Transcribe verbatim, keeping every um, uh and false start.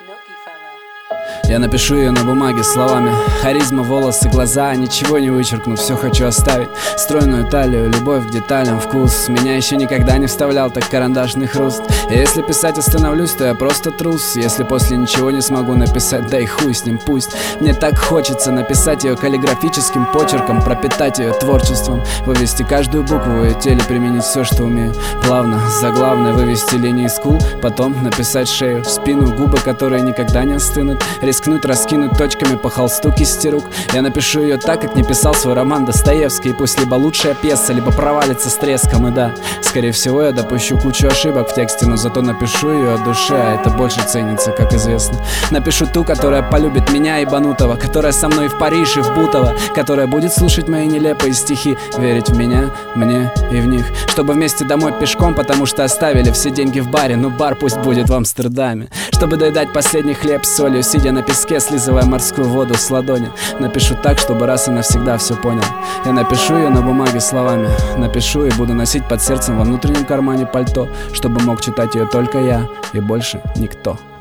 Я напишу ее на бумаге словами. Харизма, волосы, глаза, ничего не вычеркну, все хочу оставить. Стройную талию, любовь к деталям, вкус. Меня еще никогда не вставлял так карандашный хруст. И если писать остановлюсь, то я просто трус. Если после ничего не смогу написать, да и хуй с ним пусть. Мне так хочется написать ее каллиграфическим почерком, пропитать ее творчеством, вывести каждую букву в ее теле, применить все, что умею. Плавно, заглавно вывести линии скул, потом написать шею, спину, губы, которые никогда не остынут. Рискнуть раскинуть точками по холсту кисти рук. Я напишу ее так, как не писал свой роман Достоевский. И пусть либо лучшая пьеса, либо провалится с треском. И да, скорее всего я допущу кучу ошибок в тексте, но зато напишу ее от души, а это больше ценится, как известно. Напишу ту, которая полюбит меня ебанутого, которая со мной и в Париж, и в Бутово, которая будет слушать мои нелепые стихи, верить в меня, мне и в них. Чтобы вместе домой пешком, потому что оставили все деньги в баре, но бар пусть будет в Амстердаме. Чтобы доедать последний хлеб с солью, сидя на песке, слизывая морскую воду с ладони. Напишу так, чтобы раз и навсегда все понял. Я напишу ее на бумаге словами. Напишу и буду носить под сердцем во внутреннем кармане пальто, чтобы мог читать ее только я и больше никто.